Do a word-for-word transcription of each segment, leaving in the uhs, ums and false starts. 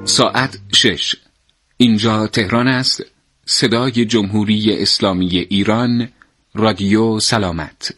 ساعت شش. اینجا تهران است. صدای جمهوری اسلامی ایران، رادیو سلامت.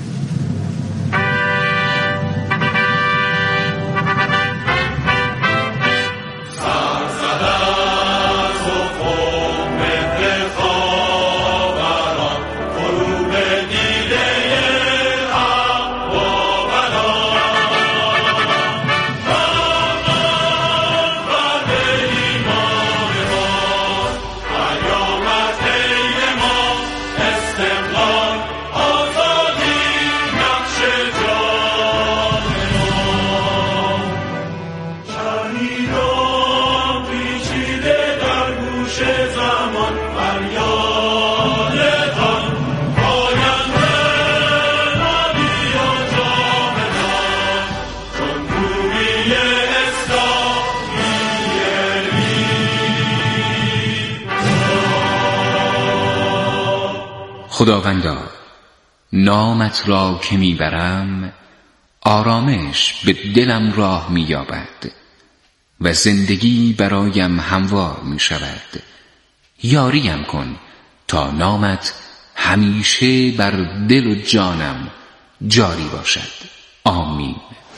خداوندا، نامت را که میبرم آرامش به دلم راه مییابد و زندگی برایم هموار میشود. یاریم کن تا نامت همیشه بر دل و جانم جاری باشد. آمین.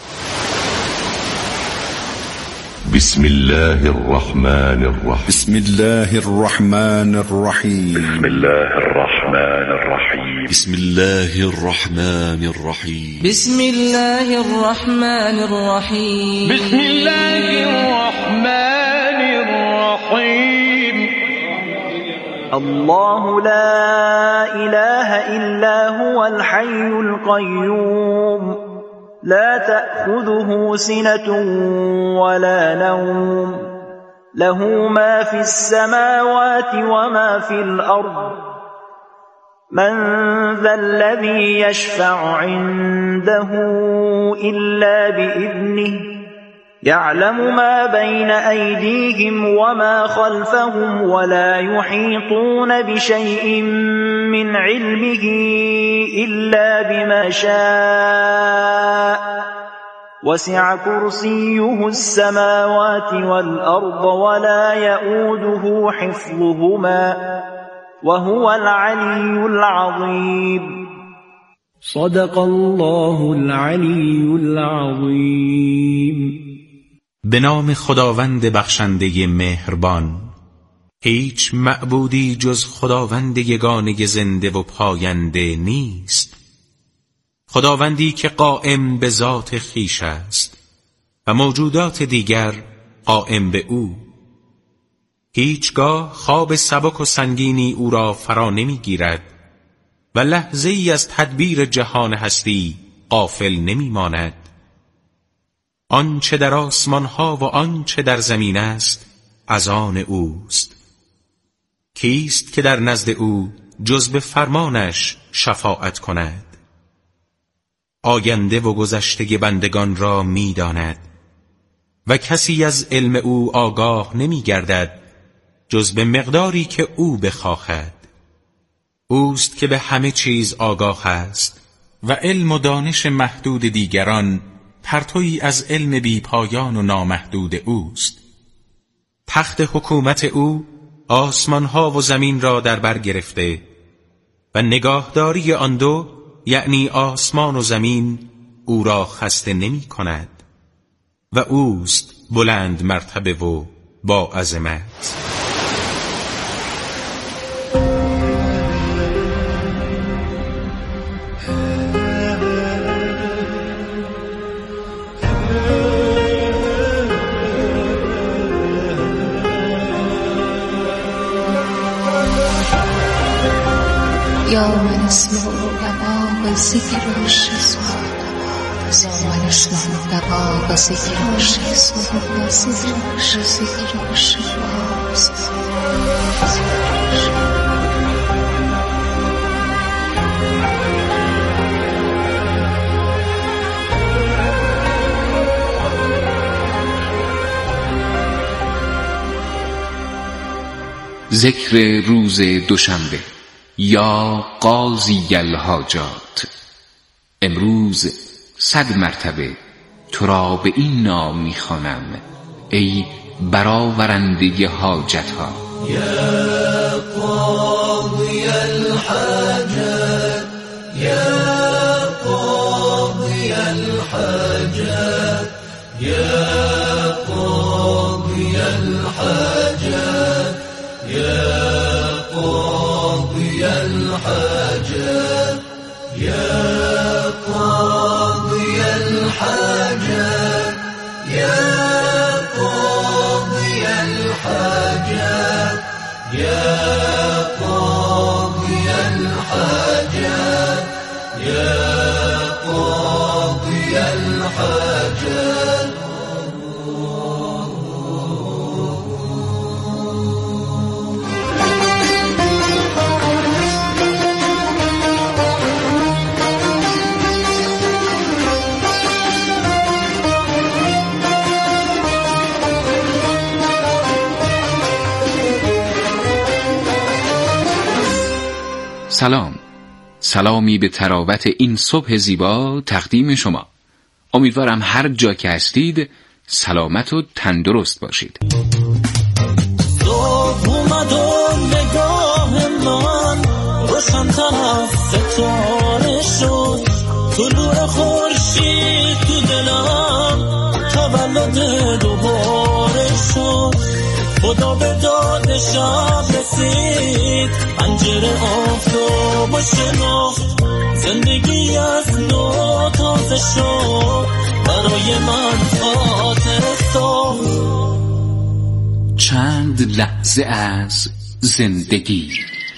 بسم الله الرحمن الرحیم. بسم الله الرحمن الرحیم. بسم الله الرحمن الرحیم. بسم الله الرحمن الرحیم. بسم الله الرحمن الرحیم. بسم الله الرحمن الرحیم. الله لا اله الا هو الحي القيوم لا تأخذه سنة ولا نوم له ما في السماوات وما في الأرض من ذا الذي يشفع عنده إلا بإذنه يعلم ما بين أيديهم وما خلفهم ولا يحيطون بشيء من علمه إلا بما شاء وسع كرسيه السماوات والأرض ولا يؤوده حفظهما وهو العلي العظيم. صدق الله العلی العظیم. به نام خداوند بخشنده مهربان. هیچ معبودی جز خداوند یگانه زنده و پاینده نیست، خداوندی که قائم به ذات خویش است و موجودات دیگر قائم به او. هیچگاه خواب سبک و سنگینی او را فرا نمی گیرد و لحظه ای از تدبیر جهان هستی غافل نمی ماند. آنچه در آسمان ها و آنچه در زمین است از آن اوست. کیست که در نزد او جز به فرمانش شفاعت کند؟ آینده و گذشته بندگان را می داند و کسی از علم او آگاه نمی گردد جز به مقداری که او بخواهد. اوست که به همه چیز آگاه است و علم و دانش محدود دیگران پرتویی از علم بی پایان و نامحدود اوست. تخت حکومت او آسمانها و زمین را در بر گرفته و نگاهداری آن دو، یعنی آسمان و زمین، او را خسته نمی کند و اوست بلند مرتبه و با عظمت. یا من اسمع دقاق ذکر و شسم یا من اسمع دقاق ذکر و شسم یا ذکر و شسم. ذکر روز دوشنبه. یا قاضی الحاجات، امروز صد مرتبه تو را به این نام می‌خوانم ای برآورنده حاجت ها. یا قاضی الحاجات یا قاضی الحاجات یا قاضی الحاجات یا قاضی الحاجات یا قاضی الحاجات یا قاضی الحاجات یا قاضی الحاجات یا قاضی الحاجات. سلام، سلامی به تراوت این صبح زیبا تقدیم شما. امیدوارم هر جا که هستید سلامت و تندرست باشید. صبح اومد و نگاه من روشن‌تر از ستاره شد، طلوع خورشید تو دلم تولد دوباره شد. خدا به داد شب رسید، پنجره آفتاب و شناخت، زندگی از نو تازه شد، برای من خاطر ساخت. چند لحظه از زندگی.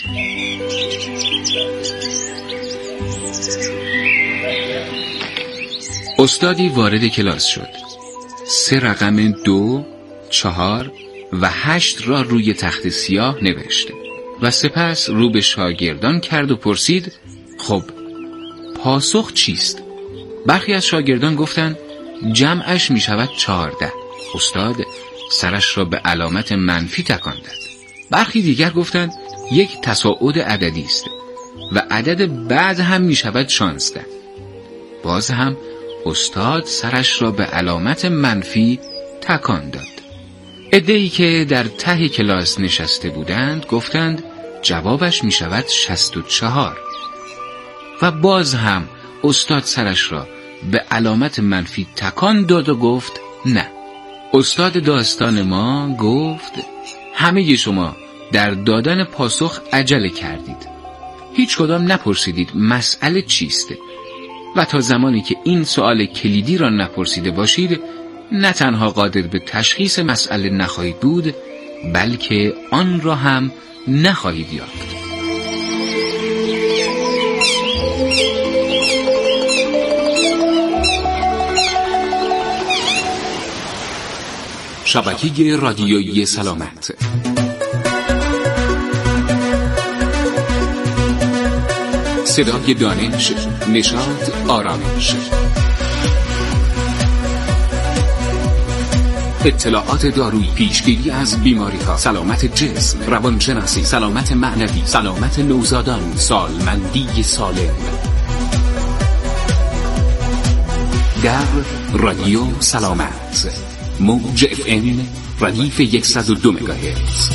استادی وارد کلاس شد. سه رقم دو، چهار و هشت را روی تخت سیاه نوشته و سپس رو به شاگردان کرد و پرسید خب پاسخ چیست؟ برخی از شاگردان گفتند جمعش می شود چهارده. استاد سرش را به علامت منفی تکان داد. برخی دیگر گفتند یک تصاعد عددی است و عدد بعد هم می شود شانزده. باز هم استاد سرش را به علامت منفی تکان داد. عده‌ای که در ته کلاس نشسته بودند گفتند جوابش می شود شصت و چهار و باز هم استاد سرش را به علامت منفی تکان داد و گفت نه. استاد داستان ما گفت همه شما در دادن پاسخ عجله کردید، هیچ کدام نپرسیدید مسئله چیست و تا زمانی که این سوال کلیدی را نپرسیده باشید نه تنها قادر به تشخیص مسئله نخواهید بود بلکه آن را هم نخواهید یافت. شبکه رادیویی سلامت. صدای دانش، نشاط، آرامش. اطلاعات دارویی، پیشگیری از بیماری‌ها، سلامت جسم، روانشناسی، سلامت معنوی، سلامت نوزادان، سالمندی سالم. در رادیو سلامت، موج اف ام ردیف صد و دو مگاهرتز.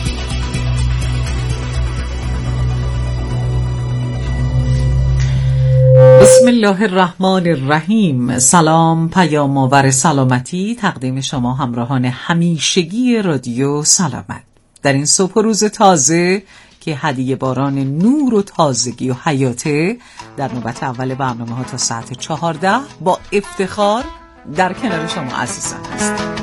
بسم الله الرحمن الرحیم. سلام، پیام آور سلامتی تقدیم شما همراهان همیشگی رادیو سلامت در این صبح و روز تازه که هدیه باران نور و تازگی و حیاته. در نوبت اول برنامه ها تا ساعت چهارده با افتخار در کنار شما عزیزان هستم.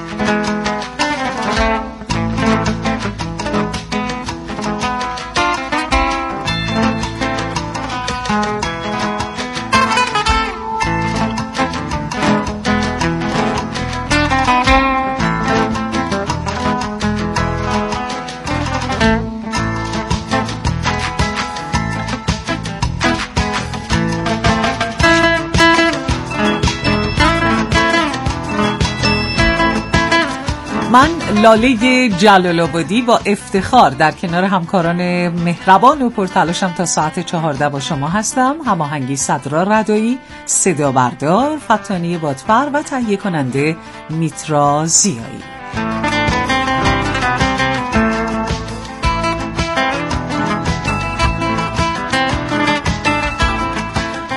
من لاله جلال‌آبادی با افتخار در کنار همکاران مهربان و پرتلاشم تا ساعت چهارده با شما هستم. هماهنگی صدرا ردایی، صدا بردار فتانی بادفر و تهیه کننده میترا زیایی.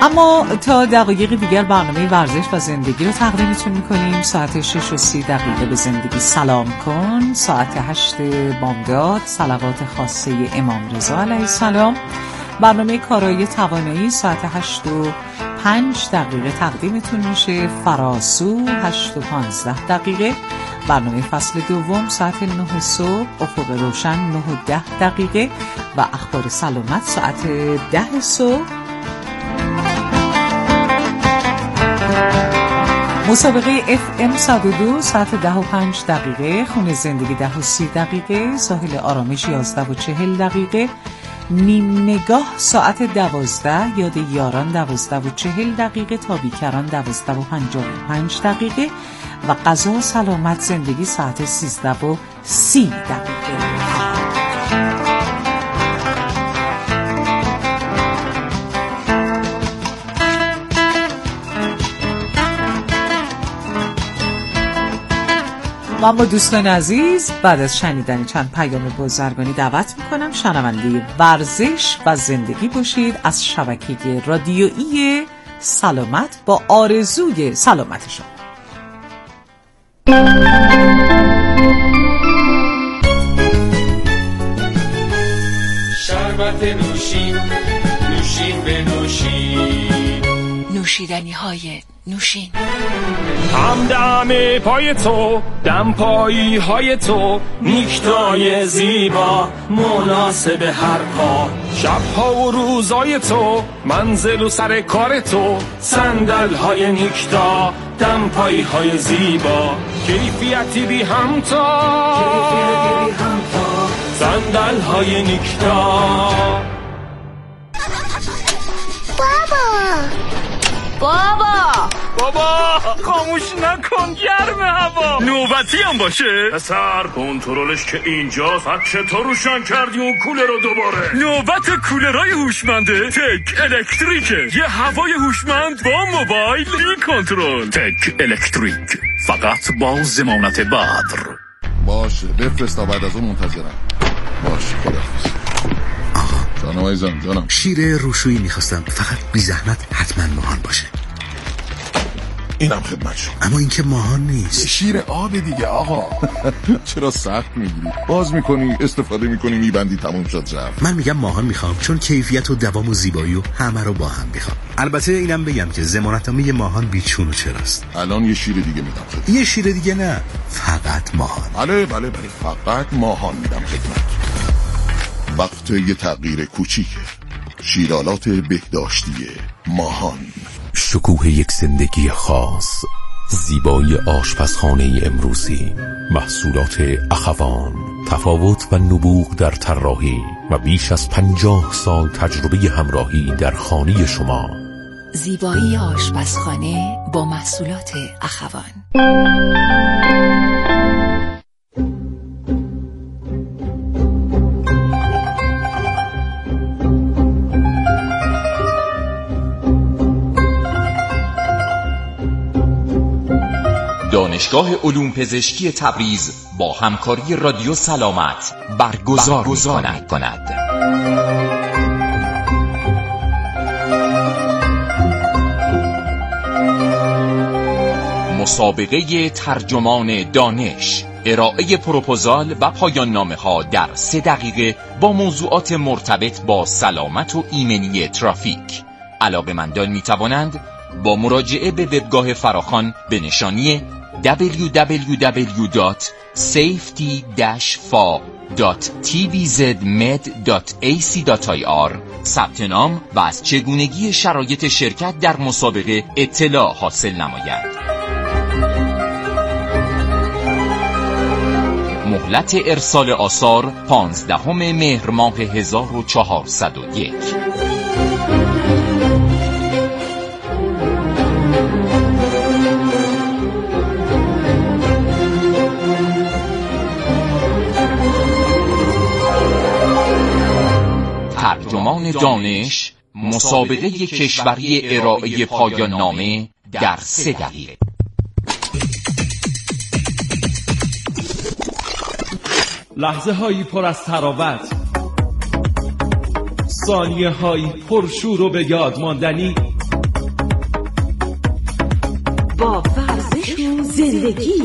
اما تا دقایق دیگر برنامه ورزش و زندگی رو تقدیمتون میکنیم. ساعت شش و سی دقیقه به زندگی سلام کن، ساعت هشت بامداد صلوات خاصه امام رضا علیه السلام، برنامه کارایی توانایی ساعت هشت و پنج دقیقه تقدیمتون میشه، فراسو هشت و پانزده دقیقه، برنامه فصل دوم ساعت نه صبح، افق روشن نه و ده دقیقه و اخبار سلامت ساعت ده صبح. مسابقه اف ام صد و دو ساعت ده و پنج دقیقه، خونه زندگی ده و سی دقیقه، ساحل آرامش یازده و چهل دقیقه، نیم نگاه ساعت دوازده، یاد یاران دوازده و چهل دقیقه، تا بیکران دوازده و پنجاه و پنج دقیقه و غذا سلامت زندگی ساعت سیزده و سی دقیقه. و اما دوستان عزیز، بعد از شنیدن چند پیام بازرگانی دعوت میکنم شنونده ورزش و زندگی باشید از شبکه رادیویی سلامت با آرزوی سلامت شما. شربت نوشین، نوشین به نوشین، نوشیدنی های نوشین. همدم پای تو، دم پایی های تو، نیکتای زیبا مناسب هر پا، شبها و روزای تو، منزل و سر کار تو، صندل های نیکتا، دم پایی های زیبا، کیفیتی بی همتا، کیفیتی بی همتا، صندل های نیکتا. بابا بابا بابا خاموش نکن، گرم هوا. نوبتی هم باشه پسر، کنترلش که اینجاست. حد چطور روشن کردی اون کولر رو دوباره؟ نوبت کولرهای هوشمنده تک الکتریکه. یه هوای هوشمند با موبایل بی کنترل. تک الکتریک، فقط با ضمانت بدر. باشه بفرست تا بعد از اون منتظرم. باشه خداحافظ. جانم عزیزم، جانم. شیر روشویی میخواستم، فقط بی زحمت حتما ماهان باشه. اینم خدمت شما. اما این که ماهان نیست. شیر آب دیگه آقا. چرا سخت میگیری؟ باز میکنی، استفاده میکنی، میبندی، تموم شد رفت. من میگم ماهان میخوام، چون کیفیت و دوام و زیبایی و همه رو با هم میخوام. البته اینم بگم که ضمانتنامه ماهان بیچون و چراست. الان یه شیر دیگه میدم خدمت. یه شیر دیگه نه، فقط ماهان. بله بله بله، فقط ماهان میدم خدمت. وقت یه تغییر کوچیکه. شیرالات بهداشتی ماهان. شکوه یک زندگی خاص، زیبایی آشپزخانه امروزی، محصولات اخوان، تفاوت و نبوغ در طراحی و بیش از پنجاه سال تجربه همراهی در خانه شما. زیبایی آشپزخانه با محصولات اخوان. دانشگاه علوم پزشکی تبریز با همکاری رادیو سلامت برگزار, برگزار می کند. مسابقه ترجمان دانش، ارائه پروپوزال و پایان نامه ها در سه دقیقه با موضوعات مرتبط با سلامت و ایمنی ترافیک. علاقه‌مندان می توانند با مراجعه به وبگاه فراخوان به نشانی دبلیو دبلیو دبلیو دات سیفتی فا دات تی وی زد مد دات ای سی دات آی آر ثبت نام و از چگونگی شرایط شرکت در مسابقه اطلاع حاصل نمایند. مهلت ارسال آثار پانزدهم مهر ماه هزار و چهارصد و یک. ترجمان دانش، مسابقه کشوری ارائه پایان نامه در سه دقیقه. لحظه هایی پر از تراوت، ثانیه هایی پرشور و به یاد ماندنی زندگی.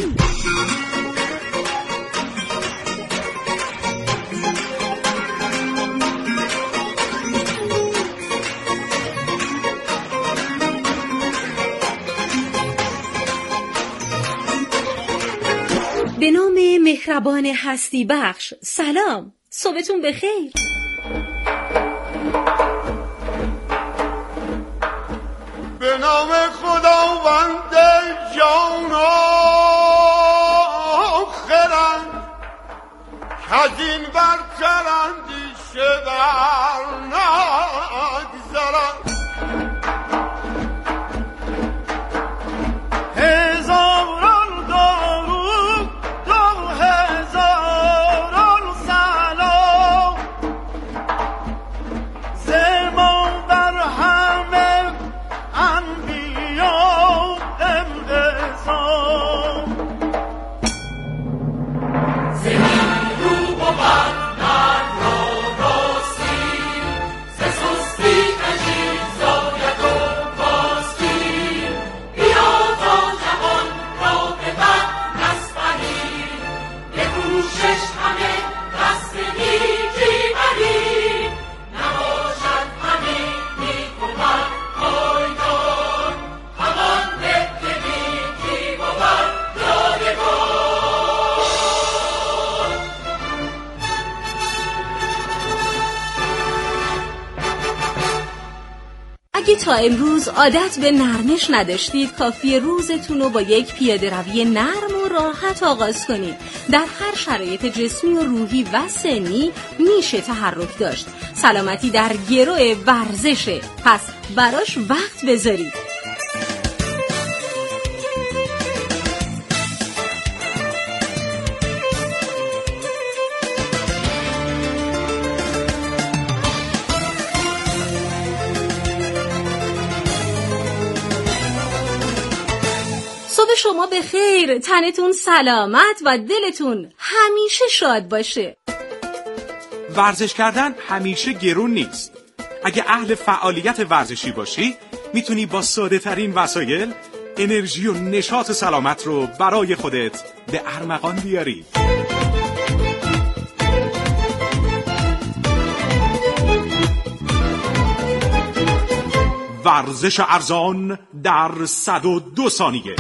به نام مهربان هستی بخش، سلام، صبحتون بخیر. به نام خداوند جان آخرند از این برتر اندیشه بر نگذرند. هزاران درود دو هزاران سلام زمان بر همه انبیا انقسام. زمین رو بود من را راستی ز سستی کشید زاید و کاستی. بیا تا جهان را به بد نسپریم به کوشش همه دست نیکی بریم. نباشد همه نیک و بد پایدار همان به که نیکی بود یادگار. اگه تا امروز عادت به نرمش نداشتید، کافیه روزتون رو با یک پیاده روی نرم و راحت آغاز کنید. در هر شرایط جسمی و روحی و سنی میشه تحرک داشت. سلامتی در گرو ورزشه، پس براش وقت بذارید. صبح شما به خیر، تنتون سلامت و دلتون همیشه شاد باشه. ورزش کردن همیشه گرون نیست. اگه اهل فعالیت ورزشی باشی، میتونی با ساده ترین وسایل انرژی و نشاط سلامت رو برای خودت به ارمغان بیاری. ورزش ارزان در صد و دو ثانیه.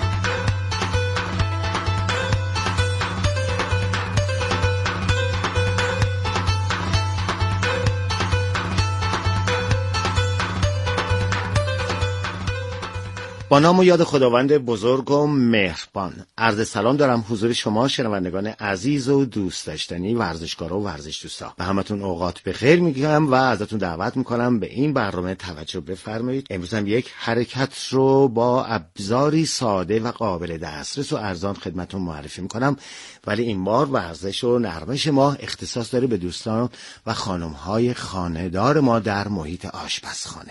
با نام و یاد خداوند بزرگ و مهربان، عرض سلام دارم حضور شما شنوندگان عزیز و دوست داشتنی ورزشکارا و ورزش دوستا. به همتون اوقات بخیر میگم و ازتون دعوت میکنم به این برنامه توجه بفرمایید. امروز هم یک حرکت رو با ابزاری ساده و قابل دسترس و ارزان خدمتتون معرفی میکنم، ولی این بار ورزش و نرمش ما اختصاص داره به دوستان و خانم‌های خانه‌دار ما در محیط آشپزخانه.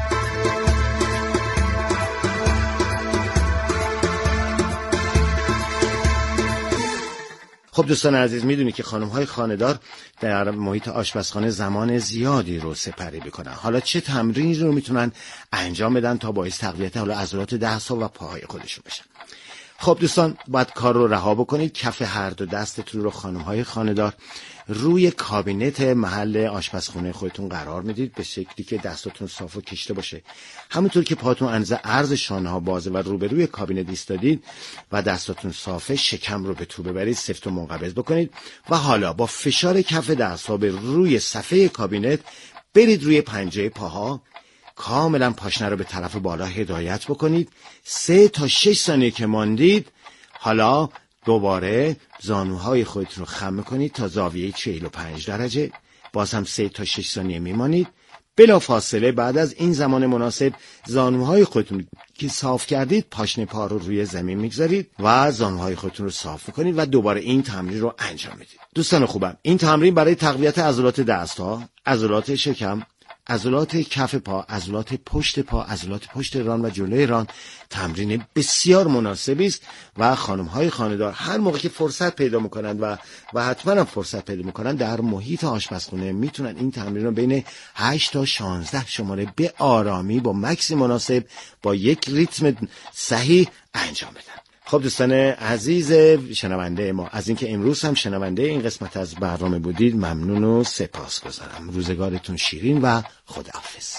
خب دوستان عزیز، میدونی که خانم‌های خانه‌دار در محیط آشپزخانه زمان زیادی رو سپری میکنن. حالا چه تمرینی رو میتونن انجام بدن تا باعث تقویت حالا عضلات دست و پاهای خودشون بشن؟ خب دوستان، باید کار رو رها بکنید. کف هر دو دستتون رو خانم‌های خانه‌دار روی کابینت محل آشپزخونه خودتون قرار میدید به شکلی که دستاتون صاف و کشیده باشه. همونطور که پاتون اندازه عرض شانه ها بازه و روبروی کابینت ایستادید و دستاتون صافه، شکم رو به تو ببرید، سفت و منقبض بکنید و حالا با فشار کف دست‌ها به روی صفحه کابینت برید روی پنجه پاها، کاملا پاشنه رو به طرف بالا هدایت بکنید. سه تا شش ثانیه که ماندید، حالا دوباره زانوهای خودتون رو خم کنید تا زاویه چهل و پنج درجه. باز هم سه تا شش ثانیه میمانید. بلا فاصله بعد از این زمان مناسب زانوهای خودتون که صاف کردید، پاشنه پا رو روی زمین میگذارید و زانوهای خودتون رو صاف کنید و دوباره این تمرین رو انجام میدید. دوستان خوبم، این تمرین برای تقویت عضلات دست‌ها، عضلات شکم، عضلات کف پا، عضلات پشت پا، عضلات پشت ران و جلوی ران تمرین بسیار مناسبی است و خانم‌های خانه‌دار هر موقع که فرصت پیدا می‌کنند و و حتما هم فرصت پیدا می‌کنند در محیط آشپزخونه میتونن این تمرین رو بین هشت تا شانزده شماره به آرامی با مکس مناسب با یک ریتم صحیح انجام بدن. خب دوستان عزیز شنونده ما، از اینکه امروز هم شنونده این قسمت از برنامه بودید ممنون و سپاسگزارم. روزگارتون شیرین و خداحافظ.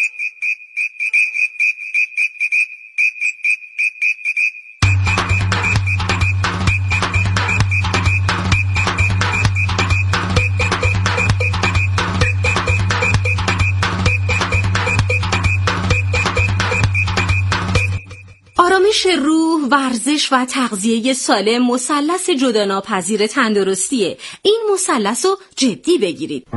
آرامش روح، ورزش و تغذیه سالم مثلث جداناپذیر تندرستیه. این مثلث رو جدی بگیرید.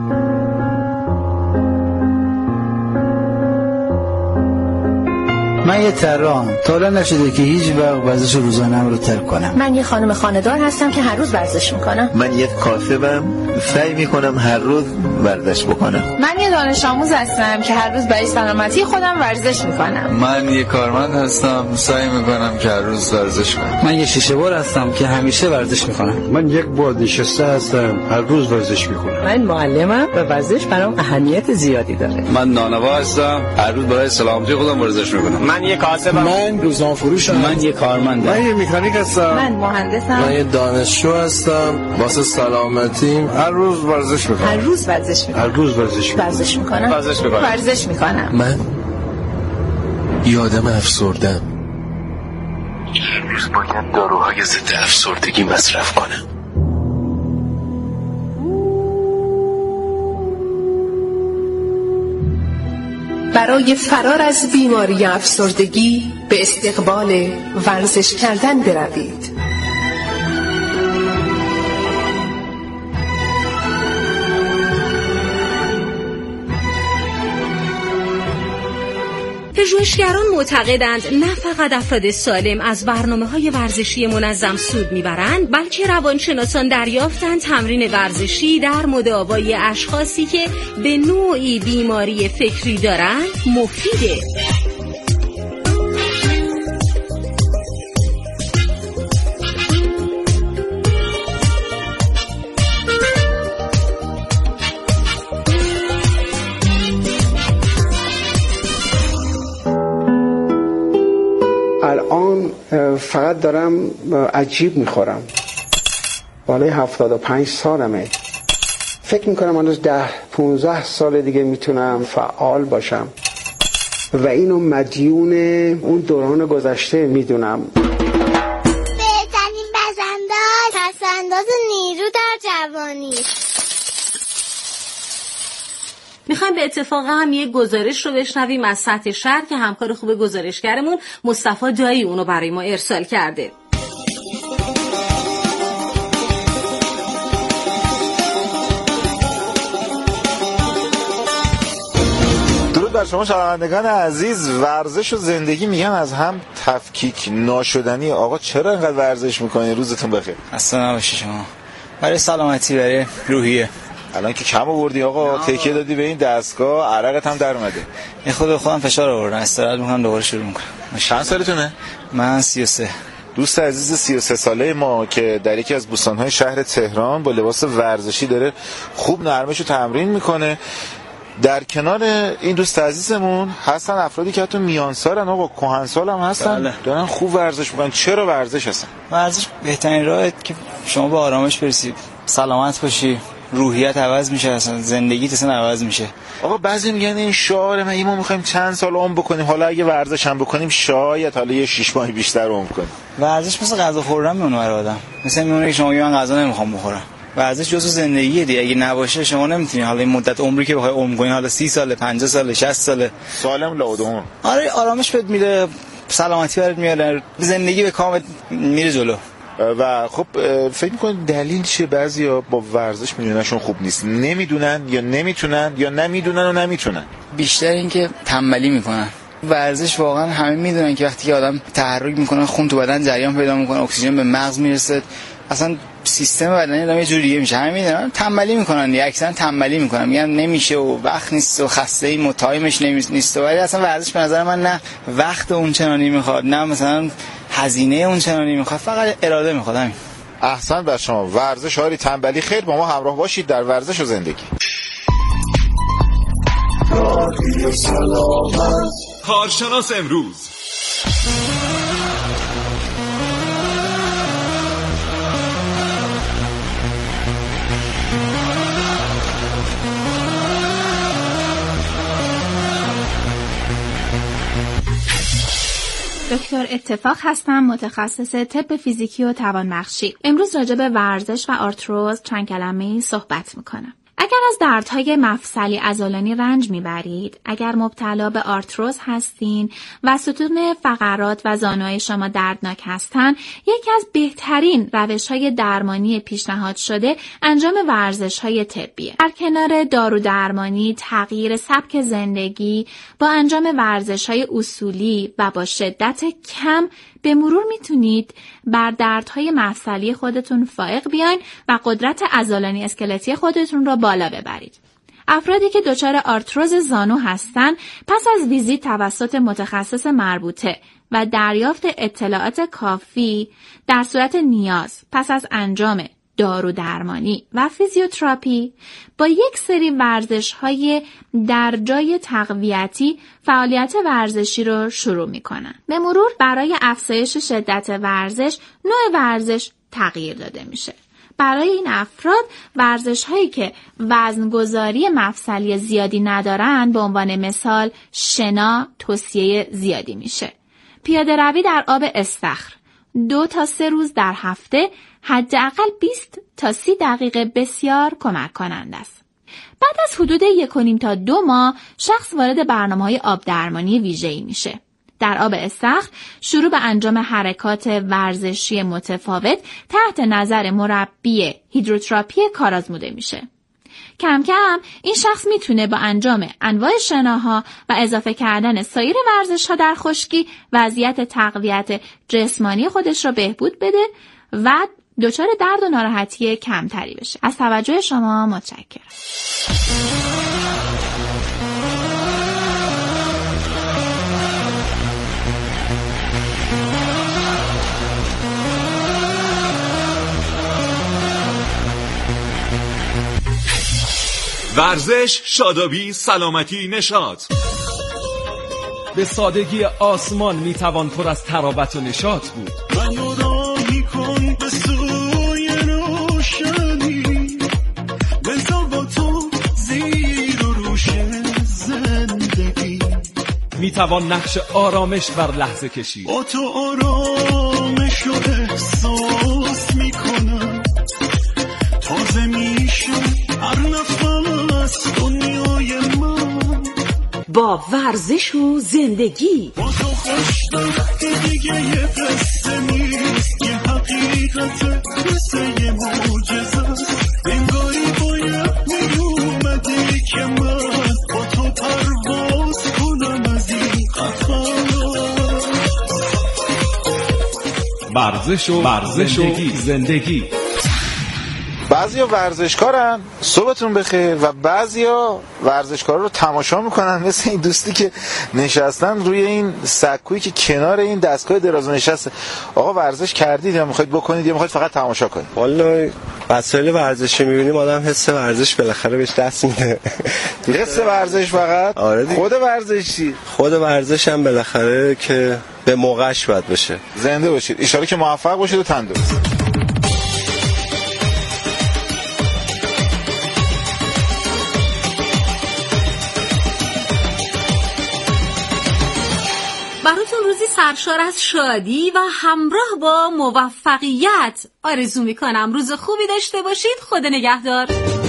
من یه طراحم، تا حالا نشده که هیچ وقت ورزش روزانه‌ام رو ترک کنم. من یه خانم خانه‌دار هستم که هر روز ورزش میکنم. من یک کاسبم، سعی میکنم هر روز ورزش بکنم. من یه دانش آموز هستم که هر روز برای سلامتی خودم ورزش میکنم. من یه کارمند هستم، سعی میکنم که هر روز ورزش کنم. من یه شیشه بار هستم که همیشه ورزش میکنم. من یک بازنشسته هستم، هر روز ورزش میکنم. من معلمم و ورزش برام اهمیت زیادی داره. من نانوا هستم، هر روز برای سلامتی خودم ورزش میکنم. من یه کاسبم. من روزنامه فروشم. من یه کارمندم. من یه مکانیک هستم. من مهندسم. من یه دانشجو هستم، واسه سلامتیم هر روز ورزش میکنم. هر روز ورزش میکنم. هر روز ورزش میکنم. ورزش میکنم. ورزش میکنم. ورزش میکنم. من یه آدم افسردم. هر روز باید داروهای ضد افسردگی مصرف کنم. برای فرار از بیماری افسردگی به استقبال ورزش کردن بروید. پژوهشگران معتقدند نه فقط افراد سالم از برنامه‌های ورزشی منظم سود میبرند، بلکه روانشناسان دریافتند تمرین ورزشی در مداوای اشخاصی که به نوعی بیماری فکری دارند مفیده. الان فقط دارم عجیب میخورم. بالای هفتاد و پنج سالمه. فکر میکنم هنوز ده پونزده سال دیگه میتونم فعال باشم و اینو مدیون اون دوران گذشته میدونم. بهترین بزنداز پسنداز نیرو در جوانی. میخوایم به اتفاق هم یک گزارش رو بشنویم از سطح شهر که همکار خوب گزارشگرمون مصطفی دایی اونو برای ما ارسال کرده. درود بر شما شنوندگان عزیز. ورزش و زندگی میگن از هم تفکیک ناشدنی. آقا چرا اینقدر ورزش میکنی؟ روزتون بخیر. اصلا نباشی شما. برای سلامتی، برای روحیه. الان که کم آوردی آقا، تکیه دادی به این دستگاه، عرقت هم در اومده. یه خود خودم فشار آوردم، استراحت میکنم دوباره شروع میکنم. چند سالتونه؟ من سی و سه. دوست عزیز سی و سه ساله ما که در یکی از بوستان‌های شهر تهران با لباس ورزشی داره خوب نرمشو تمرین میکنه. در کنار این دوست عزیزمون هستن افرادی که حتی میان سالن، آقا کهن سال هم هستن. بله. دارن خوب ورزش میکنن. چرا ورزش هستن؟ ورزش بهترین راهه که شما به آرامش برسی، سلامت باشی، روحیت عوض میشه، اصلا زندگیت اصلا عوض میشه. آقا بعضی میگن این شعار ما ما میخوایم چند سال عمر بکنیم، حالا اگه ورزش هم بکنیم شاید حالا یه شش ماه بیشتر عمر کنیم. ورزش مثل غذا خوردن میمونه برای آدم. مثلا میمونه که شما میگی من غذا نمیخوام بخورم. ورزش جزء زندگیه دیگه. اگه نباشه شما نمیتونی حالا این مدت عمری که بخوای عمر کنی، حالا سی سال، پنجاه سال، شصت سال سالم لودون. آره آرامش بهت میده، سلامتی برات میاره، زندگی به کامت میره جلو. و خب فکر میکنید دلیل چیه؟ بعضیا با ورزش میدوننشون خوب نیست، نمیدونن یا نمیتونن یا نمیدونن و نمیتونن. بیشتر اینکه تنبلی میکنن. ورزش واقعا همه میدونن که وقتی که آدم تحرک میکنه خون تو بدن جریان پیدا میکنه، اکسیژن به مغز میرسه، اصلا سیستم بدنی آدم یه جوری دیگه میشه. همه میدونن، تنبلی میکنن دیگه، اکثرا تنبلی میکنن، میگن نمیشه و وقت نیست و خسته ایم و تایمش نیست. ولی اصلا ورزش به نظر من نه وقت اون چنانی میخواد، نه مثلا هزینه اون چنانی میخواد، فقط اراده میخواد. همین. احسن بر شما. ورزش هاری تنبلی خیر. با ما همراه باشید در ورزش و زندگی. کارشناس امروز. دکتر اتفاق هستم، متخصص طب فیزیکی و توانبخشی. امروز راجع به ورزش و آرتروز چند کلمه‌ای صحبت میکنم. اگر از دردهای مفصلی عضلانی رنج میبرید، اگر مبتلا به آرتروز هستین و ستون فقرات و زانوهای شما دردناک هستن، یکی از بهترین روش‌های درمانی پیشنهاد شده انجام ورزش‌های طبیه. در کنار دارو درمانی، تغییر سبک زندگی با انجام ورزش‌های اصولی و با شدت کم به مرور میتونید بر دردهای مفصلی خودتون فائق بیاین و قدرت عضلانی اسکلتی خودتون رو بالا ببرید. افرادی که دچار آرتروز زانو هستن پس از ویزیت توسط متخصص مربوطه و دریافت اطلاعات کافی در صورت نیاز پس از انجام دارو درمانی و فیزیوتراپی با یک سری ورزش‌های در جای تقویتی فعالیت ورزشی رو شروع می‌کنن. به مرور برای افزایش شدت ورزش، نوع ورزش تغییر داده میشه. برای این افراد ورزش‌هایی که وزنگذاری مفصلی زیادی ندارن به عنوان مثال شنا توصیه زیادی میشه. پیاده روی در آب استخر دو تا سه روز در هفته حداقل بیست تا سی دقیقه بسیار کمک کننده است. بعد از حدود یک و نیم تا دو ماه شخص وارد برنامه‌های آب درمانی ویژه‌ای میشه. در آب استخر شروع به انجام حرکات ورزشی متفاوت تحت نظر مربی هیدروتراپی کارآزموده میشه. کم کم این شخص میتونه با انجام انواع شناها و اضافه کردن سایر ورزش‌ها در خشکی وضعیت تقویت جسمانی خودش را بهبود بده و دچار درد و ناراحتی کمتری بشه. از توجه شما متشکرم. ورزش، شادابی، سلامتی، نشاط. به سادگی آسمان میتوان پر از تراوت و نشاط بود. منو راهی کن به سوی روشنی، بذار با تو زیر و روش زندگی. میتوان نقش آرامش بر لحظه کشید. با تو آرامش رو احساس میکنم، تازه میشم هر نفس دنیای من. با ورزش و زندگی با تو خوشبخت دیگه یه قصه نیست، یه حقیقت مثل یه معجزه. انگاری باید میومدی که من با تو پرواز کنم از این قفس. ورزش و ورزش و زندگی. بعضیا ورزشکارن، صبحتون بخیر، و بعضیا ورزشکارا رو تماشا میکنن، مثل این دوستی که نشستن روی این سکویی که کنار این دستگاه دراز نشسته. آقا ورزش کردید یا میخواید بکنید یا میخواید فقط تماشا کنید؟ والا وسایل ورزشی میبینیم آدم حس ورزش بالاخره بهش دست میده. حس ورزش فقط؟ آره دیگه. خود ورزشی؟ خود ورزش هم بالاخره که به موقعش باید بشه. زنده باشید، ان شاءالله که موفق باشید و تندرست. براتون روزی سرشار از شادی و همراه با موفقیت آرزو میکنم. روز خوبی داشته باشید. خدا نگهدار.